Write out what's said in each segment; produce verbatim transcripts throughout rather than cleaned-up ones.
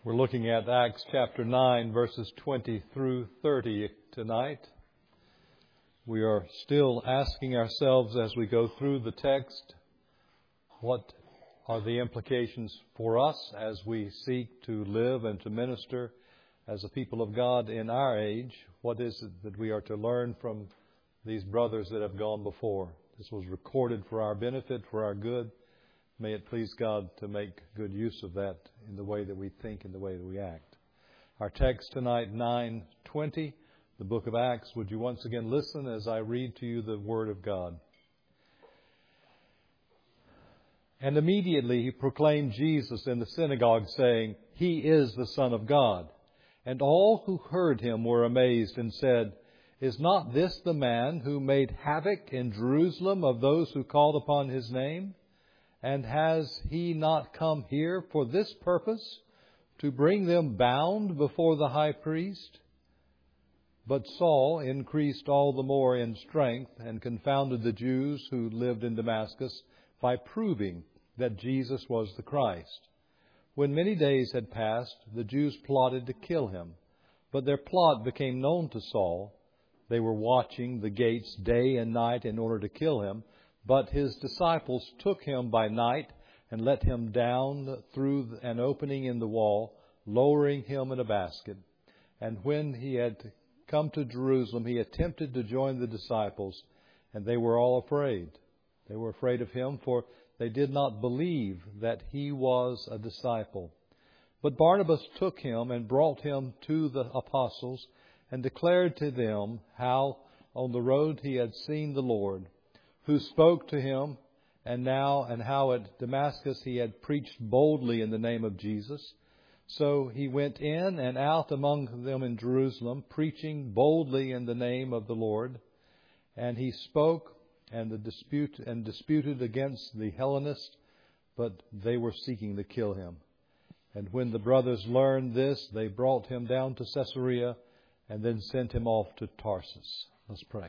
We're looking at Acts chapter nine, verses twenty through thirty tonight. We are still asking ourselves as we go through the text, what are the implications for us as we seek to live and to minister as a people of God in our age? What is it that we are to learn from these brothers that have gone before? This was recorded for our benefit, for our good. May it please God to make good use of that in the way that we think and the way that we act. Our text tonight, nine twenty, the book of Acts. Would you once again listen as I read to you the Word of God? And immediately he proclaimed Jesus in the synagogue, saying, "He is the Son of God." And all who heard him were amazed and said, "Is not this the man who made havoc in Jerusalem of those who called upon his name? And has he not come here for this purpose, to bring them bound before the high priest?" But Saul increased all the more in strength and confounded the Jews who lived in Damascus by proving that Jesus was the Christ. When many days had passed, the Jews plotted to kill him. But their plot became known to Saul. They were watching the gates day and night in order to kill him. But his disciples took him by night and let him down through an opening in the wall, lowering him in a basket. And when he had come to Jerusalem, he attempted to join the disciples, and they were all afraid. They were afraid of him, for they did not believe that he was a disciple. But Barnabas took him and brought him to the apostles and declared to them how on the road he had seen the Lord, who spoke to him, and now and how at Damascus he had preached boldly in the name of Jesus. So he went in and out among them in Jerusalem, preaching boldly in the name of the Lord. And he spoke and the dispute and disputed against the Hellenists, but they were seeking to kill him. And when the brothers learned this, they brought him down to Caesarea and then sent him off to Tarsus. Let's pray.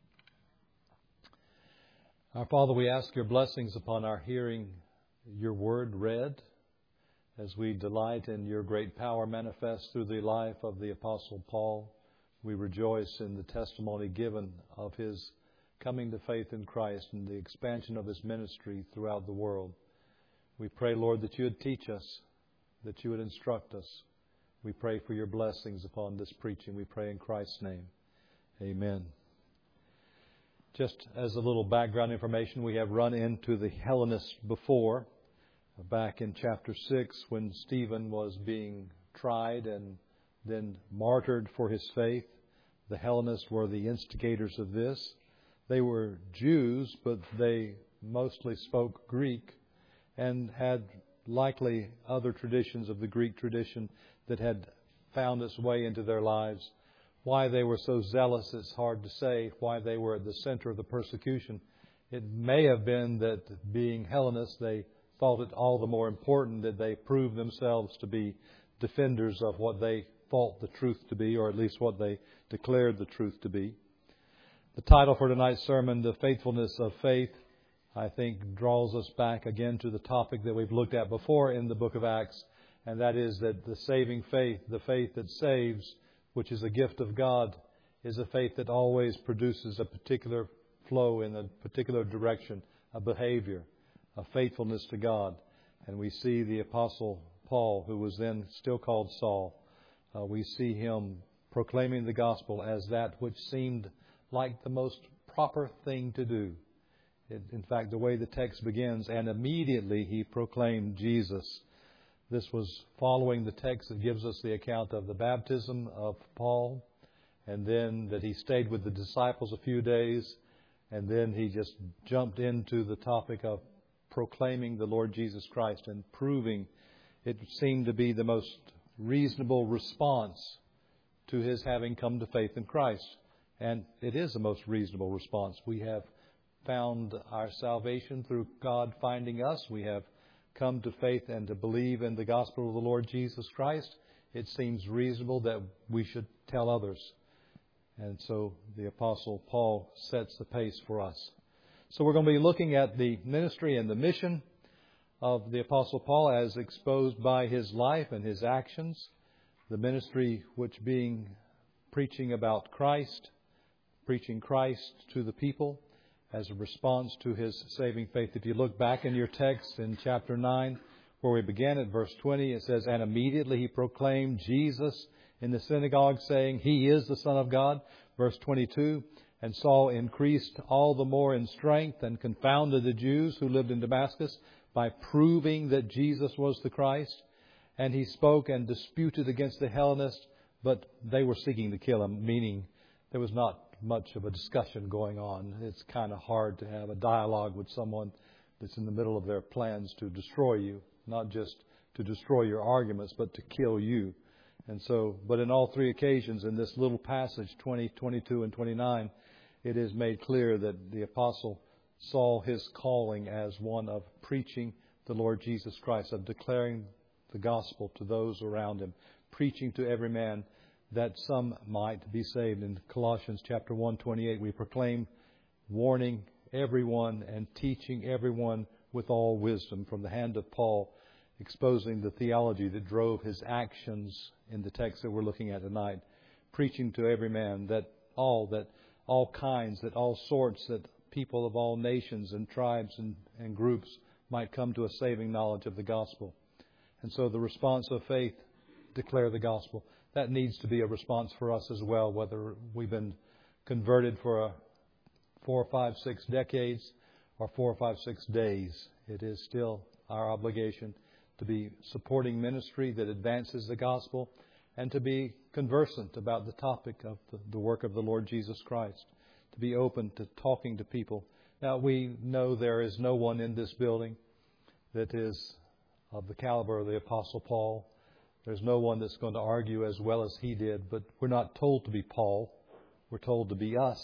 Our Father, we ask your blessings upon our hearing your word read, as we delight in your great power manifest through the life of the Apostle Paul. We rejoice in the testimony given of his coming to faith in Christ and the expansion of his ministry throughout the world. We pray, Lord, that you would teach us, that you would instruct us. We pray for your blessings upon this preaching. We pray in Christ's name. Amen. Just as a little background information, we have run into the Hellenists before, back in chapter six, when Stephen was being tried and then martyred for his faith. The Hellenists were the instigators of this. They were Jews, but they mostly spoke Greek and had likely other traditions of the Greek tradition that had found its way into their lives. Why they were so zealous, it's hard to say. Why they were at the center of the persecution. It may have been that being Hellenists, they thought it all the more important that they prove themselves to be defenders of what they thought the truth to be, or at least what they declared the truth to be. The title for tonight's sermon, The Faithfulness of Faith, I think draws us back again to the topic that we've looked at before in the book of Acts, and that is that the saving faith, the faith that saves, which is a gift of God, is a faith that always produces a particular flow in a particular direction, a behavior, a faithfulness to God. And we see the Apostle Paul, who was then still called Saul, uh, we see him proclaiming the gospel as that which seemed like the most proper thing to do. It, in fact, the way the text begins, and immediately he proclaimed Jesus. This was following the text that gives us the account of the baptism of Paul, and then that he stayed with the disciples a few days, and then he just jumped into the topic of proclaiming the Lord Jesus Christ and proving it seemed to be the most reasonable response to his having come to faith in Christ. And it is the most reasonable response. We have found our salvation through God finding us. We have come to faith and to believe in the gospel of the Lord Jesus Christ. It seems reasonable that we should tell others. And so the Apostle Paul sets the pace for us. So we're going to be looking at the ministry and the mission of the Apostle Paul as exposed by his life and his actions. The ministry which being preaching about Christ, preaching Christ to the people as a response to his saving faith. If you look back in your text in chapter nine, where we began at verse twenty, it says, "And immediately he proclaimed Jesus in the synagogue, saying, He is the Son of God." Verse twenty-two, "And Saul increased all the more in strength and confounded the Jews who lived in Damascus by proving that Jesus was the Christ. And he spoke and disputed against the Hellenists, but they were seeking to kill him," meaning there was not much of a discussion going on. It's kind of hard to have a dialogue with someone that's in the middle of their plans to destroy you, not just to destroy your arguments, but to kill you. And so, but in all three occasions in this little passage, twenty, twenty-two, and twenty-nine, it is made clear that the apostle saw his calling as one of preaching the Lord Jesus Christ, of declaring the gospel to those around him, preaching to every man that some might be saved. In Colossians chapter one, twenty-eight, we proclaim, warning everyone and teaching everyone with all wisdom, from the hand of Paul, exposing the theology that drove his actions in the text that we're looking at tonight, preaching to every man that all, that all kinds, that all sorts, that people of all nations and tribes and, and groups might come to a saving knowledge of the gospel. And so the response of faith, declare the gospel. That needs to be a response for us as well, whether we've been converted for a four, five, six decades or four, five, six days. It is still our obligation to be supporting ministry that advances the gospel and to be conversant about the topic of the, the work of the Lord Jesus Christ, to be open to talking to people. Now, we know there is no one in this building that is of the caliber of the Apostle Paul. There's no one that's going to argue as well as he did, but we're not told to be Paul. We're told to be us.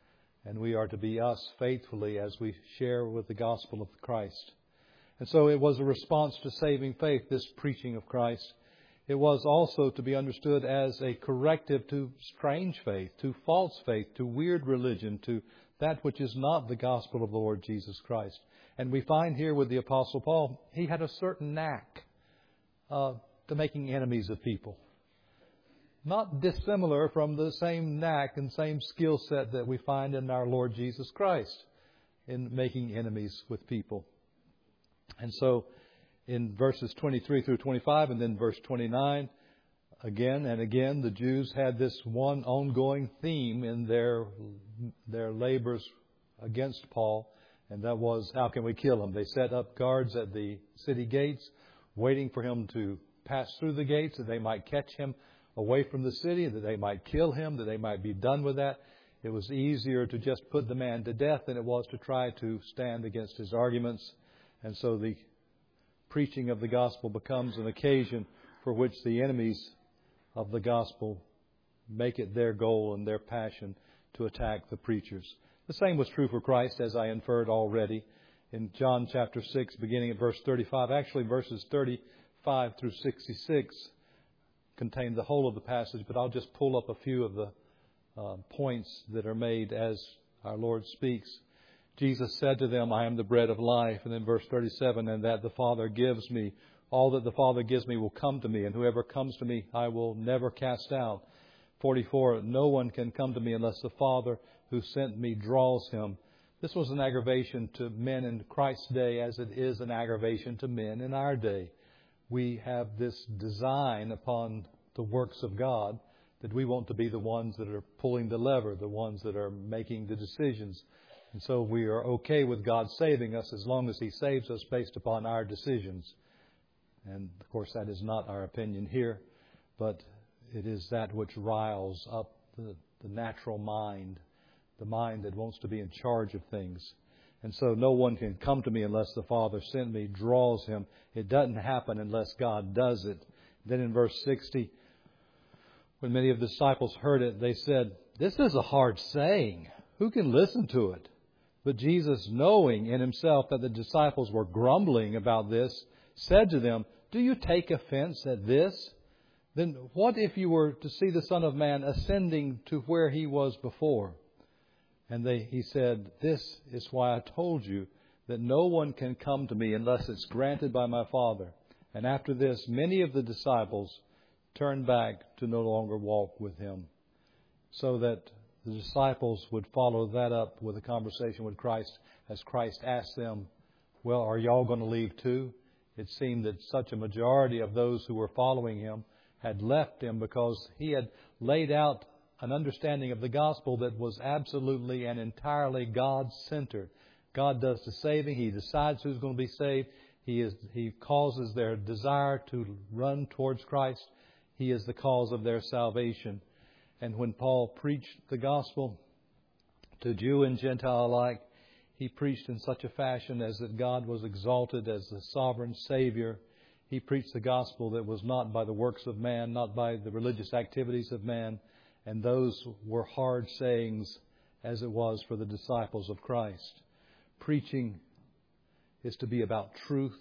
And we are to be us faithfully as we share with the gospel of Christ. And so it was a response to saving faith, this preaching of Christ. It was also to be understood as a corrective to strange faith, to false faith, to weird religion, to that which is not the gospel of the Lord Jesus Christ. And we find here with the Apostle Paul, he had a certain knack uh, to making enemies of people. Not dissimilar from the same knack and same skill set that we find in our Lord Jesus Christ in making enemies with people. And so in verses twenty-three through twenty-five and then verse twenty-nine, again and again, the Jews had this one ongoing theme in their their labors against Paul, and that was, how can we kill him? They set up guards at the city gates, waiting for him to pass through the gates, that they might catch him away from the city, that they might kill him, that they might be done with that. It was easier to just put the man to death than it was to try to stand against his arguments. And so the preaching of the gospel becomes an occasion for which the enemies of the gospel make it their goal and their passion to attack the preachers. The same was true for Christ, as I inferred already in John chapter six, beginning at verse thirty-five. Actually, verses thirty-five through sixty-six contain the whole of the passage, but I'll just pull up a few of the uh, points that are made as our Lord speaks. Jesus said to them, "I am the bread of life." And then verse thirty-seven, "And that the Father gives me, all that the Father gives me will come to me, and whoever comes to me I will never cast out." forty-four, "No one can come to me unless the Father who sent me draws him." This was an aggravation to men in Christ's day, as it is an aggravation to men in our day. We have this design upon the works of God that we want to be the ones that are pulling the lever, the ones that are making the decisions. And so we are okay with God saving us as long as He saves us based upon our decisions. And, of course, that is not our opinion here, but it is that which riles up the, the natural mind, the mind that wants to be in charge of things. And so no one can come to me unless the Father sent me, draws him. It doesn't happen unless God does it. Then in verse sixty, when many of the disciples heard it, they said, "This is a hard saying. Who can listen to it?" But Jesus, knowing in Himself that the disciples were grumbling about this, said to them, "Do you take offense at this? Then what if you were to see the Son of Man ascending to where He was before?" And they, He said, "This is why I told you that no one can come to me unless it's granted by my Father. And after this, many of the disciples turned back to no longer walk with him. So that the disciples would follow that up with a conversation with Christ as Christ asked them, well, are y'all going to leave too? It seemed that such a majority of those who were following him had left him because he had laid out an understanding of the gospel that was absolutely and entirely God-centered. God does the saving. He decides who's going to be saved. He is, He causes their desire to run towards Christ. He is the cause of their salvation. And when Paul preached the gospel to Jew and Gentile alike, he preached in such a fashion as that God was exalted as the sovereign Savior. He preached the gospel that was not by the works of man, not by the religious activities of man. And those were hard sayings as it was for the disciples of Christ. Preaching is to be about truth.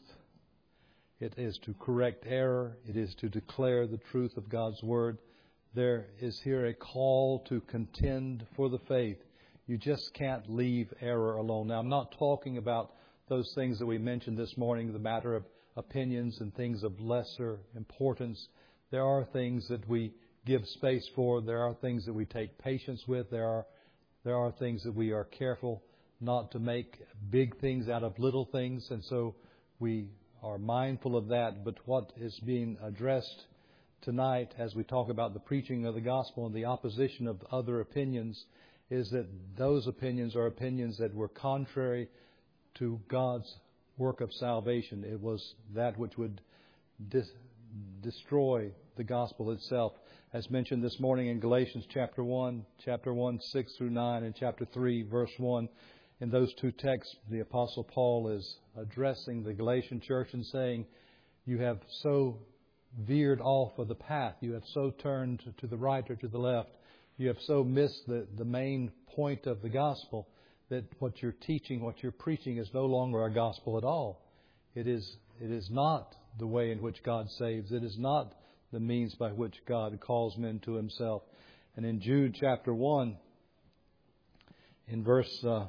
It is to correct error. It is to declare the truth of God's Word. There is here a call to contend for the faith. You just can't leave error alone. Now, I'm not talking about those things that we mentioned this morning, the matter of opinions and things of lesser importance. There are things that we give space for. There are things that we take patience with. There are, there are things that we are careful not to make big things out of little things. And so we are mindful of that. But what is being addressed tonight as we talk about the preaching of the gospel and the opposition of other opinions is that those opinions are opinions that were contrary to God's work of salvation. It was that which would dis- destroy the gospel itself. As mentioned this morning in Galatians chapter one, chapter one, six through nine, and chapter three, verse one. In those two texts, the Apostle Paul is addressing the Galatian church and saying, you have so veered off of the path. You have so turned to the right or to the left. You have so missed the, the main point of the gospel that what you're teaching, what you're preaching is no longer a gospel at all. It is, it is not the way in which God saves. It is not the means by which God calls men to Himself. And in Jude chapter one, in verse uh,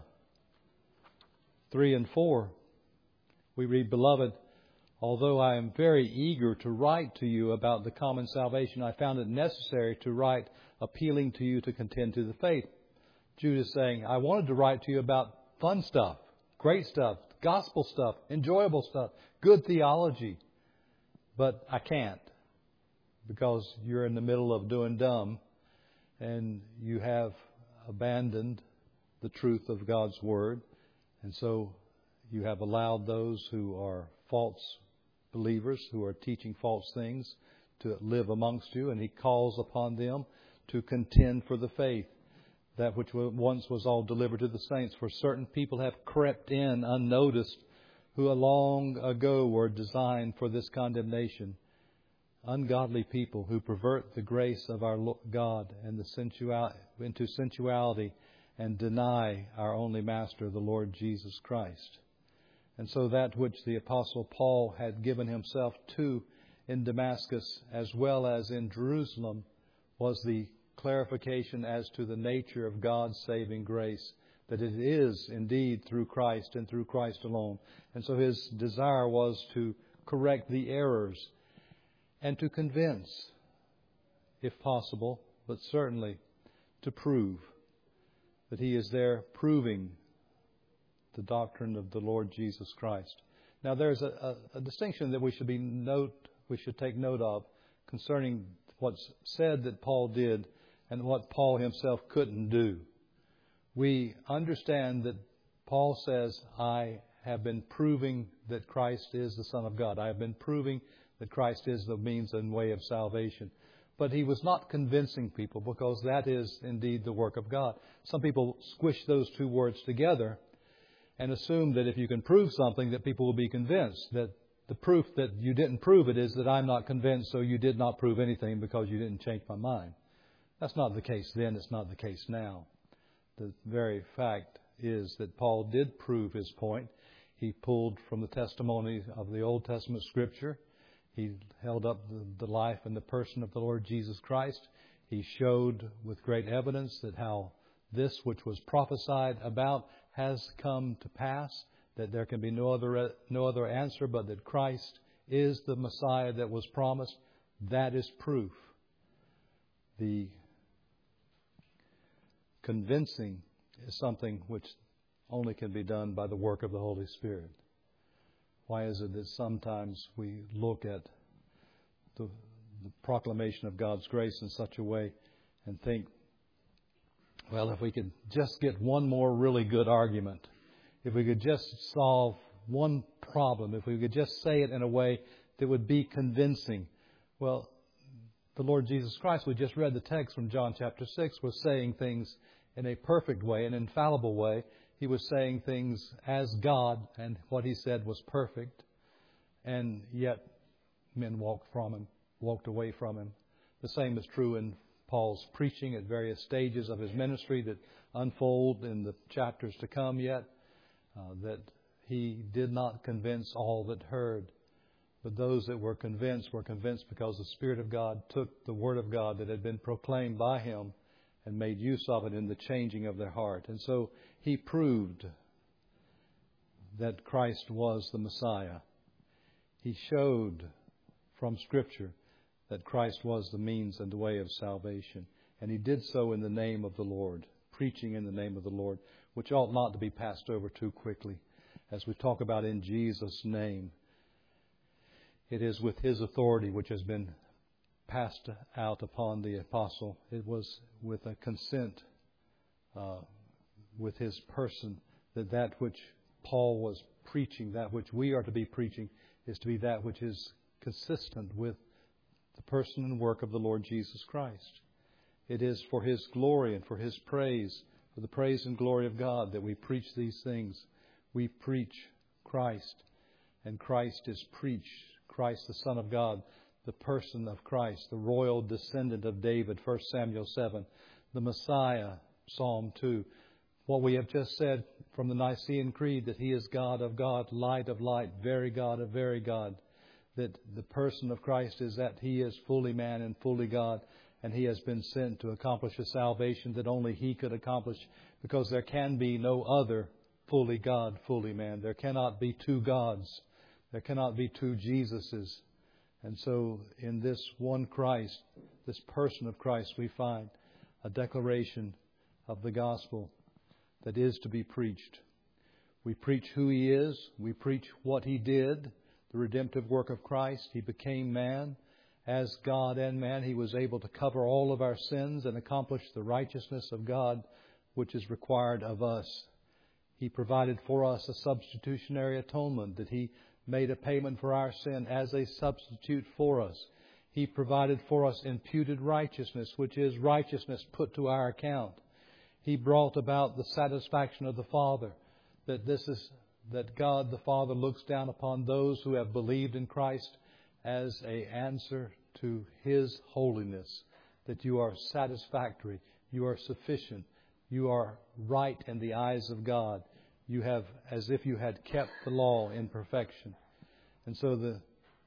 three and four, we read, Beloved, although I am very eager to write to you about the common salvation, I found it necessary to write appealing to you to contend to the faith. Jude is saying, I wanted to write to you about fun stuff, great stuff, gospel stuff, enjoyable stuff, good theology. But I can't because you're in the middle of doing dumb and you have abandoned the truth of God's Word. And so you have allowed those who are false believers, who are teaching false things, to live amongst you. And He calls upon them to contend for the faith, that which once was all delivered to the saints. For certain people have crept in unnoticed, who long ago were designed for this condemnation. Ungodly people who pervert the grace of our God and the sensual, into sensuality and deny our only Master, the Lord Jesus Christ. And so that which the Apostle Paul had given himself to in Damascus as well as in Jerusalem was the clarification as to the nature of God's saving grace, that it is indeed through Christ and through Christ alone. And so his desire was to correct the errors and to convince, if possible, but certainly to prove that he is there proving the doctrine of the Lord Jesus Christ. Now there's a, a, a distinction that we should be note we should take note of concerning what's said that Paul did and what Paul himself couldn't do. We understand that Paul says, I have been proving that Christ is the Son of God. I have been proving that Christ is the means and way of salvation. But he was not convincing people, because that is indeed the work of God. Some people squish those two words together and assume that if you can prove something, that people will be convinced. That the proof that you didn't prove it is that I'm not convinced, so you did not prove anything because you didn't change my mind. That's not the case then. It's not the case now. The very fact is that Paul did prove his point. He pulled from the testimony of the Old Testament Scripture. He held up the, the life and the person of the Lord Jesus Christ. He showed with great evidence that how this which was prophesied about has come to pass, that there can be no other no other answer but that Christ is the Messiah that was promised, that is proof. The convincing is something which only can be done by the work of the Holy Spirit. Why is it that sometimes we look at the, the proclamation of God's grace in such a way and think, well, if we could just get one more really good argument, if we could just solve one problem, if we could just say it in a way that would be convincing. Well, the Lord Jesus Christ, we just read the text from John chapter six, was saying things in a perfect way, an infallible way. He was saying things as God, and what He said was perfect. And yet, men walked from Him, walked away from Him. The same is true in Paul's preaching at various stages of his ministry that unfold in the chapters to come yet, uh, that he did not convince all that heard. But those that were convinced were convinced because the Spirit of God took the Word of God that had been proclaimed by him and made use of it in the changing of their heart. And so he proved that Christ was the Messiah. He showed from Scripture that Christ was the means and the way of salvation. And He did so in the name of the Lord, preaching in the name of the Lord, which ought not to be passed over too quickly. As we talk about in Jesus' name, it is with His authority which has been passed out upon the apostle. It was with a consent uh, with His person that that which Paul was preaching, that which we are to be preaching, is to be that which is consistent with the person and work of the Lord Jesus Christ. It is for His glory and for His praise, for the praise and glory of God, that we preach these things. We preach Christ, and Christ is preached. Christ, the Son of God, the person of Christ, the royal descendant of David, First Samuel seven, the Messiah, Psalm two. What we have just said from the Nicene Creed, that He is God of God, light of light, very God of very God. That the person of Christ is that He is fully man and fully God, and He has been sent to accomplish a salvation that only He could accomplish, because there can be no other fully God, fully man. There cannot be two gods. There cannot be two Jesuses. And so in this one Christ, this person of Christ, we find a declaration of the gospel that is to be preached. We preach who He is. We preach what He did. The redemptive work of Christ. He became man. As God and man, He was able to cover all of our sins and accomplish the righteousness of God which is required of us. He provided for us a substitutionary atonement, that He made a payment for our sin as a substitute for us. He provided for us imputed righteousness, which is righteousness put to our account. He brought about the satisfaction of the Father, that this is that God the Father looks down upon those who have believed in Christ as an answer to His holiness, that you are satisfactory, you are sufficient, you are right in the eyes of God. You have, as if you had kept the law in perfection. And so the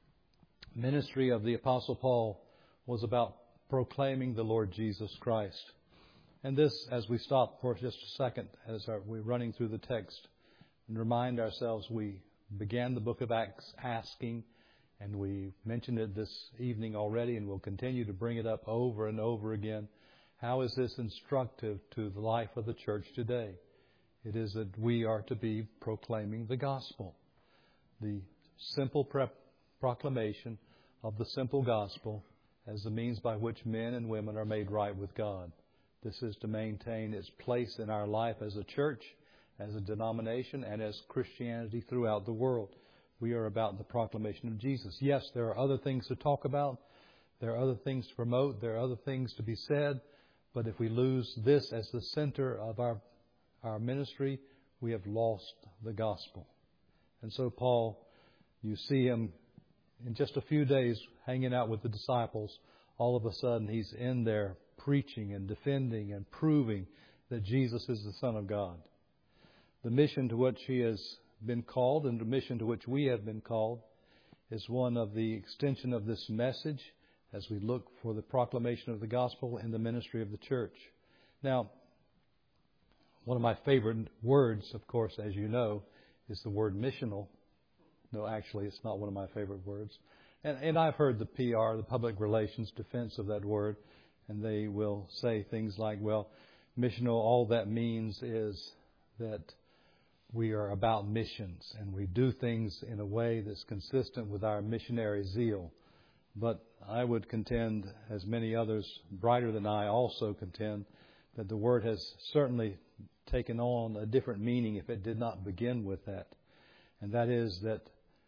ministry of the Apostle Paul was about proclaiming the Lord Jesus Christ. And this, as we stop for just a second, as we're running through the text, and remind ourselves, we began the book of Acts asking, and we mentioned it this evening already, and we'll continue to bring it up over and over again. How is this instructive to the life of the church today? It is that we are to be proclaiming the gospel. The simple pre- proclamation of the simple gospel as the means by which men and women are made right with God. This is to maintain its place in our life as a church, as a denomination, and as Christianity throughout the world. We are about the proclamation of Jesus. Yes, there are other things to talk about. There are other things to promote. There are other things to be said. But if we lose this as the center of our, our ministry, we have lost the gospel. And so Paul, you see him in just a few days hanging out with the disciples. All of a sudden he's in there preaching and defending and proving that Jesus is the Son of God. The mission to which he has been called and the mission to which we have been called is one of the extension of this message as we look for the proclamation of the gospel in the ministry of the church. Now, one of my favorite words, of course, as you know, is the word missional. No, actually, it's not one of my favorite words. And, and I've heard the P R, the public relations defense of that word, and they will say things like, well, missional, all that means is that we are about missions and we do things in a way that's consistent with our missionary zeal. But I would contend, as many others brighter than I also contend, that the word has certainly taken on a different meaning if it did not begin with that. And that is that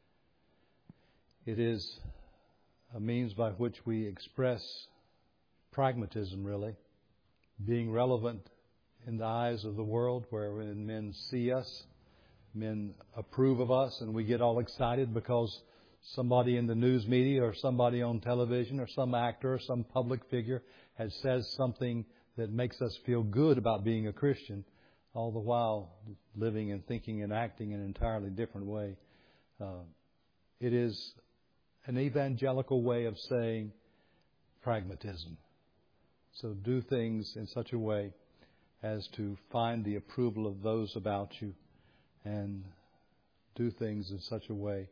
it is a means by which we express pragmatism, really, being relevant in the eyes of the world, where when men see us, men approve of us, and we get all excited because somebody in the news media or somebody on television or some actor or some public figure has said something that makes us feel good about being a Christian, all the while living and thinking and acting in an entirely different way. Uh, it is an evangelical way of saying pragmatism. So do things in such a way as to find the approval of those about you, and do things in such a way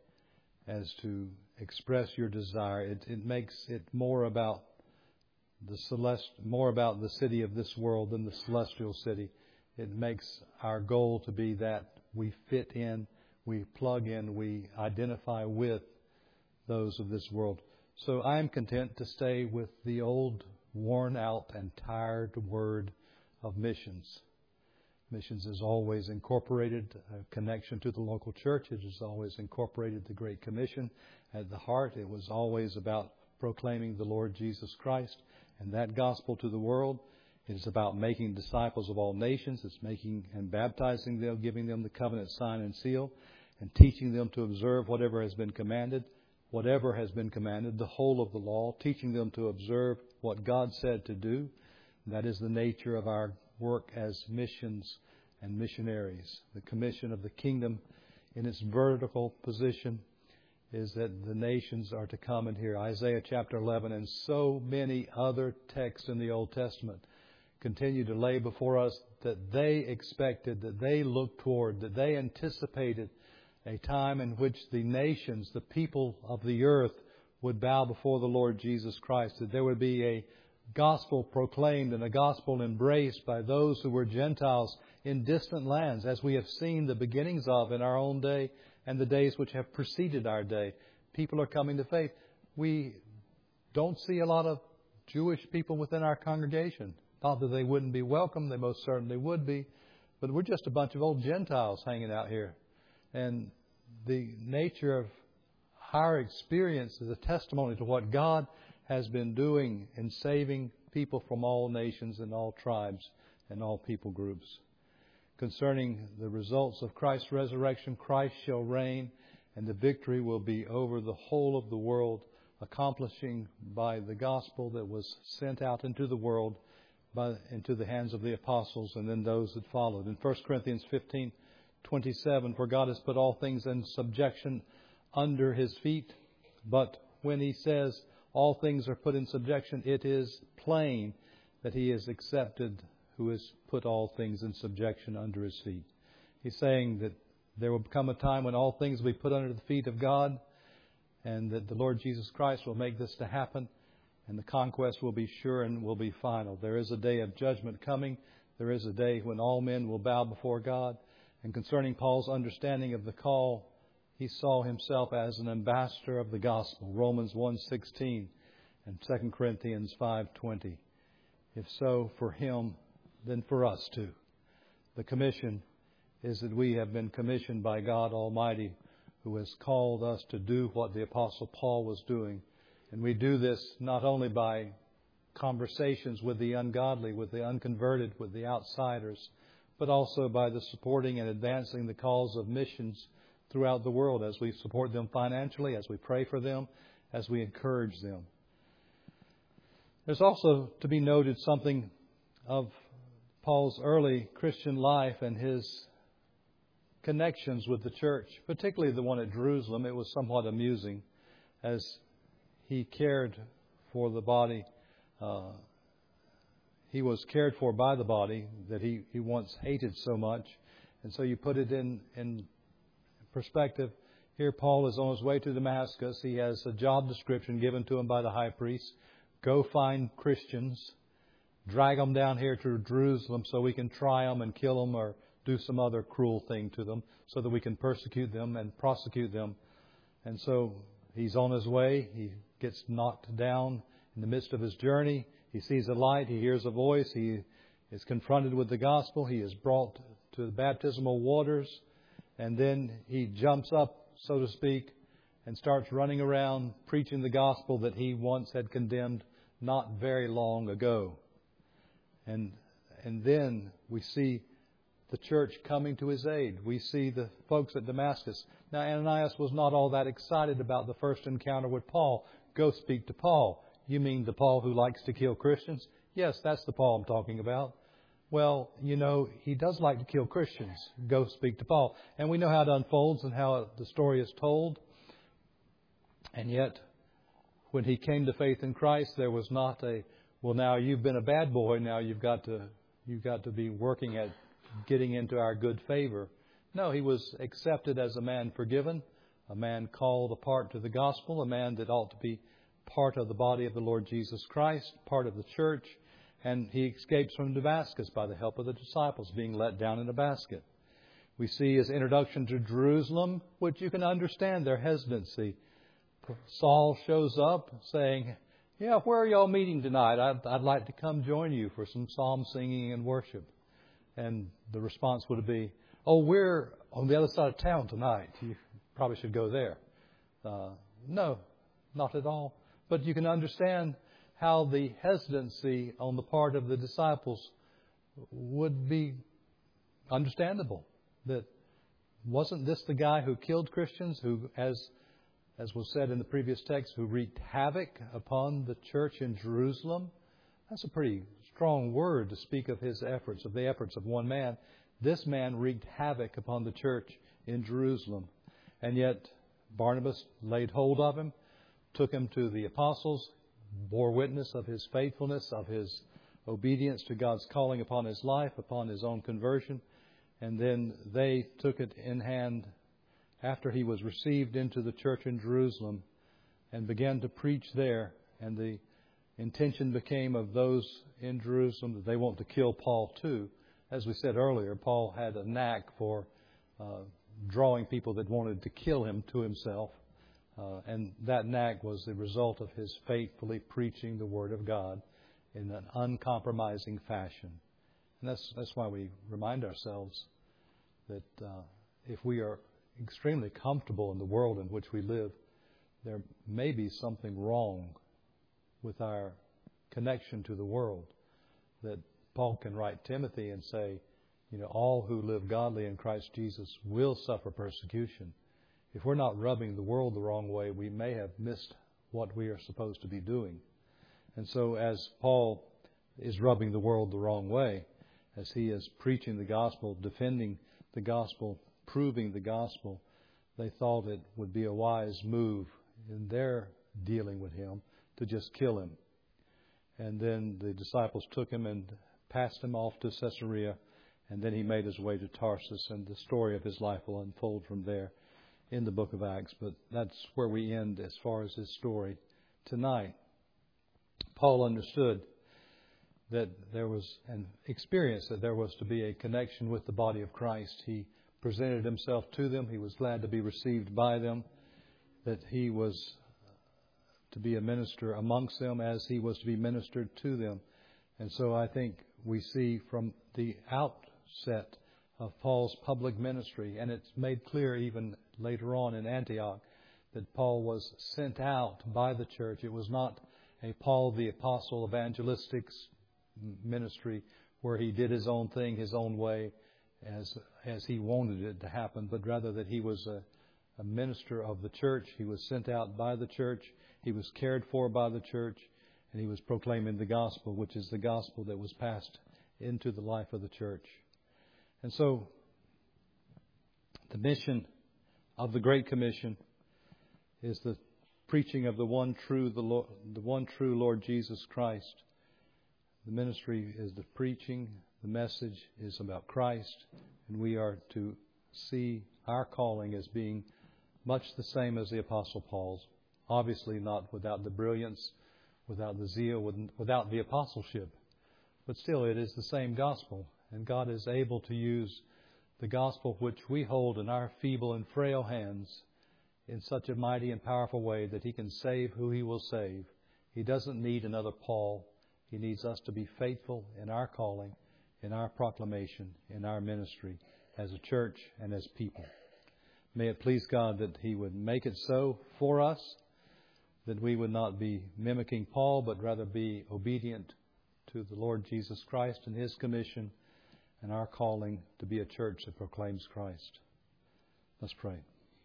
as to express your desire. It, it makes it more about the celest, more about the city of this world than the celestial city. It makes our goal to be that we fit in, we plug in, we identify with those of this world. So I am content to stay with the old, worn out and tired word of missions. Missions has always incorporated a connection to the local church. It has always incorporated the Great Commission at the heart. It was always about proclaiming the Lord Jesus Christ and that gospel to the world. It is about making disciples of all nations. It's making and baptizing them, giving them the covenant sign and seal, and teaching them to observe whatever has been commanded, whatever has been commanded, the whole of the law, teaching them to observe what God said to do. That is the nature of our work as missions and missionaries. The commission of the kingdom in its vertical position is that the nations are to come and hear. Isaiah chapter eleven and so many other texts in the Old Testament continue to lay before us that they expected, that they looked toward, that they anticipated a time in which the nations, the people of the earth, would bow before the Lord Jesus Christ, that there would be a gospel proclaimed and a gospel embraced by those who were Gentiles in distant lands, as we have seen the beginnings of in our own day and the days which have preceded our day. People are coming to faith. We don't see a lot of Jewish people within our congregation. Not that they wouldn't be welcome, they most certainly would be, but we're just a bunch of old Gentiles hanging out here. And the nature of our experience is a testimony to what God has been doing in saving people from all nations and all tribes and all people groups. Concerning the results of Christ's resurrection, Christ shall reign, and the victory will be over the whole of the world, accomplishing by the gospel that was sent out into the world, by, into the hands of the apostles and then those that followed. In First Corinthians fifteen twenty-seven, for God has put all things in subjection under His feet. But when He says all things are put in subjection, it is plain that He is accepted who has put all things in subjection under His feet. He's saying that there will come a time when all things will be put under the feet of God, and that the Lord Jesus Christ will make this to happen, and the conquest will be sure and will be final. There is a day of judgment coming. There is a day when all men will bow before God. And concerning Paul's understanding of the call, he saw himself as an ambassador of the gospel, Romans one sixteen and Second Corinthians five twenty. If so for him, then for us too. The commission is that we have been commissioned by God Almighty, who has called us to do what the Apostle Paul was doing. And we do this not only by conversations with the ungodly, with the unconverted, with the outsiders, but also by the supporting and advancing the cause of missions throughout the world, as we support them financially, as we pray for them, as we encourage them. There's also to be noted something of Paul's early Christian life and his connections with the church, particularly the one at Jerusalem. It was somewhat amusing as he cared for the body. Uh, he was cared for by the body that he, he once hated so much. And so you put it in, in perspective, here Paul is on his way to Damascus. He has a job description given to him by the high priest. Go find Christians, drag them down here to Jerusalem so we can try them and kill them or do some other cruel thing to them so that we can persecute them and prosecute them. And so he's on his way. He gets knocked down in the midst of his journey. He sees a light. He hears a voice. He is confronted with the gospel. He is brought to the baptismal waters. And then he jumps up, so to speak, and starts running around preaching the gospel that he once had condemned not very long ago. And and then we see the church coming to his aid. We see the folks at Damascus. Now, Ananias was not all that excited about the first encounter with Paul. Go speak to Paul. You mean the Paul who likes to kill Christians? Yes, that's the Paul I'm talking about. Well, you know, he does like to kill Christians. Go speak to Paul. And we know how it unfolds and how the story is told. And yet, when he came to faith in Christ, there was not a, well, now you've been a bad boy. Now you've got to, you've got to be working at getting into our good favor. No, he was accepted as a man forgiven, a man called apart to the gospel, a man that ought to be part of the body of the Lord Jesus Christ, part of the church. And he escapes from Damascus by the help of the disciples, being let down in a basket. We see his introduction to Jerusalem, which you can understand their hesitancy. Saul shows up saying, yeah, where are y'all meeting tonight? I'd, I'd like to come join you for some psalm singing and worship. And the response would be, oh, we're on the other side of town tonight. You probably should go there. Uh, no, not at all. But you can understand how the hesitancy on the part of the disciples would be understandable. That wasn't this the guy who killed Christians, who, as as was said in the previous text, who wreaked havoc upon the church in Jerusalem? That's a pretty strong word to speak of his efforts, of the efforts of one man. This man wreaked havoc upon the church in Jerusalem. And yet Barnabas laid hold of him, took him to the apostles, bore witness of his faithfulness, of his obedience to God's calling upon his life, upon his own conversion. And then they took it in hand after he was received into the church in Jerusalem and began to preach there. And the intention became of those in Jerusalem that they want to kill Paul too. As we said earlier, Paul had a knack for uh, drawing people that wanted to kill him to himself. Uh, and that knack was the result of his faithfully preaching the Word of God in an uncompromising fashion. And that's that's why we remind ourselves that uh, if we are extremely comfortable in the world in which we live, there may be something wrong with our connection to the world. That Paul can write Timothy and say, you know, all who live godly in Christ Jesus will suffer persecution. If we're not rubbing the world the wrong way, we may have missed what we are supposed to be doing. And so as Paul is rubbing the world the wrong way, as he is preaching the gospel, defending the gospel, proving the gospel, they thought it would be a wise move in their dealing with him to just kill him. And then the disciples took him and passed him off to Caesarea, and then he made his way to Tarsus, and the story of his life will unfold from there in the book of Acts. But that's where we end as far as his story tonight. Paul understood that there was an experience that there was to be a connection with the body of Christ. He presented himself to them. He was glad to be received by them, that he was to be a minister amongst them as he was to be ministered to them. And so I think we see from the outset of Paul's public ministry, and it's made clear even later on in Antioch, that Paul was sent out by the church. It was not a Paul the Apostle evangelistic ministry where he did his own thing, his own way, as as he wanted it to happen, but rather that he was a, a minister of the church. He was sent out by the church. He was cared for by the church, and he was proclaiming the gospel, which is the gospel that was passed into the life of the church. And so the mission of the Great Commission is the preaching of the one true the, Lord, the one true Lord Jesus Christ. The ministry is the preaching. The message is about Christ, and we are to see our calling as being much the same as the Apostle Paul's. Obviously not without the brilliance, without the zeal, without the apostleship. But still, it is the same gospel. And God is able to use the gospel which we hold in our feeble and frail hands in such a mighty and powerful way that He can save who He will save. He doesn't need another Paul. He needs us to be faithful in our calling, in our proclamation, in our ministry as a church and as people. May it please God that He would make it so for us, that we would not be mimicking Paul, but rather be obedient to the Lord Jesus Christ and His commission and our calling to be a church that proclaims Christ. Let's pray.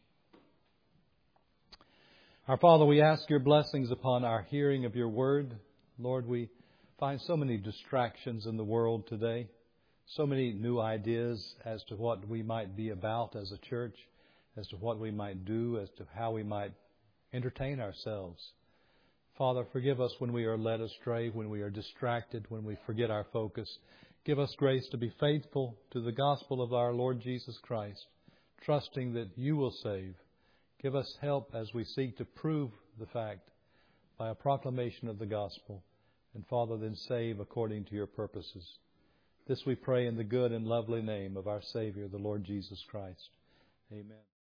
Our Father, we ask Your blessings upon our hearing of Your word. Lord, we find so many distractions in the world today, so many new ideas as to what we might be about as a church, as to what we might do, as to how we might entertain ourselves. Father, forgive us when we are led astray, when we are distracted, when we forget our focus. Give us grace to be faithful to the gospel of our Lord Jesus Christ, trusting that You will save. Give us help as we seek to prove the fact by a proclamation of the gospel. And Father, then save according to Your purposes. This we pray in the good and lovely name of our Savior, the Lord Jesus Christ. Amen.